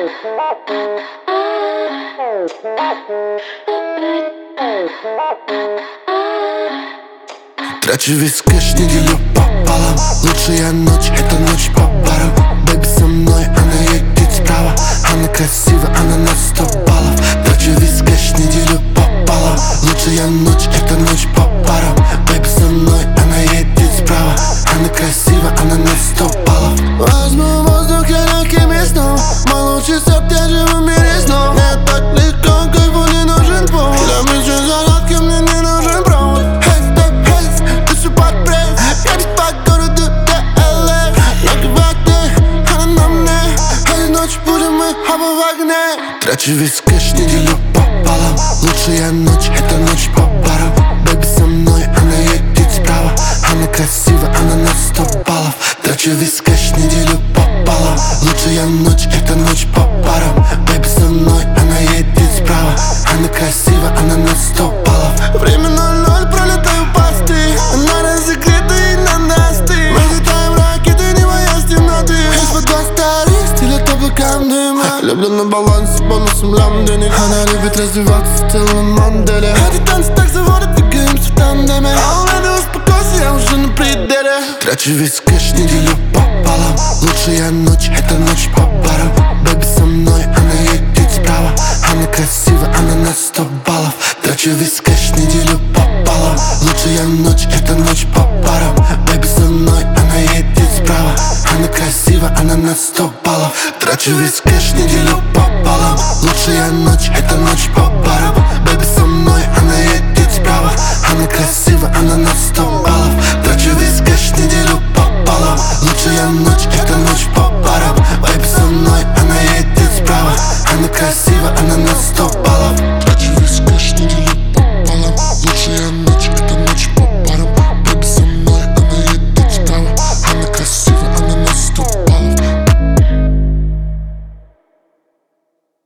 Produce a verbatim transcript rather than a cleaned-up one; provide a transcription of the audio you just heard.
Трачу весь кэш, неделю пополам. Лучшая ночь, это ночь по барам. Бэйби со мной, она едет справа. Она красива, она на сто баллов. Трачу весь кэш, неделю пополам. Лучшая ночь, это ночь по барам. Бэйби со мной, она едет справа. Она красива, она на сто баллов. Возьму воздух, я легким и снов. Мой лучший сорт, я живу в мире снов. Мне так легко, кайфу не нужен повод. Для мечты зарядки мне не нужен провод. Трачу весь кэш, неделю пополам. Лучшая ночь, это ночь по барам. Бэйби со мной, она едет справа. Она красива, она на сто баллов. Трачу весь кэш, неделю пополам. Лучшая ночь, это ночь по барам. Бэйби со мной, она едет справа. Она красива, она на сто баллов. Время ноль-ноль, пролетаю посты. Она разогрета и на насты. Мы летаем ракеты, не боясь темноты. Из-под глаз старых, стилет облакам дыма. Люблю на балансе, бонусом лям денег. Она любит развиваться в целом моделе. Эти танцы так заводят, двигаемся в тандеме. А у меня успокойся, я уже на пределе. Трачу весь кэш, неделю пополам. Лучшая ночь, это ночь по барам. Бэйби со мной, она едет справа. Она красива, она на сто баллов. Трачу весь кэш, неделю пополам. Лучшая ночь, это ночь по барам. Бэйби со мной, она едет справа. Она красива, она на сто баллов. Трачу весь кэш, неделю пополам. Лучшая ночь, это ночь по барам. Бэйби со мной, она едет справа. Она красива, она на сто баллов. Трачу весь кэш, неделю пополам. Лучшая ночь, это ночь по барам. Бэйби